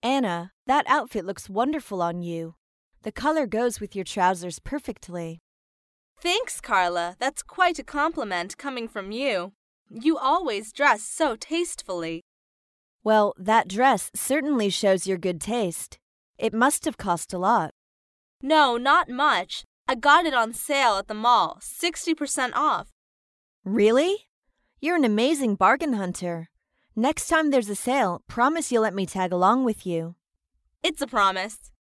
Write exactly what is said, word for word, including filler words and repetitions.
Anna, that outfit looks wonderful on you. The color goes with your trousers perfectly. Thanks, Carla. That's quite a compliment coming from you. You always dress so tastefully. Well, that dress certainly shows your good taste. It must have cost a lot. No, not much. I got it on sale at the mall, sixty percent off. Really? You're an amazing bargain hunter. Next time there's a sale, promise you'll let me tag along with you. It's a promise.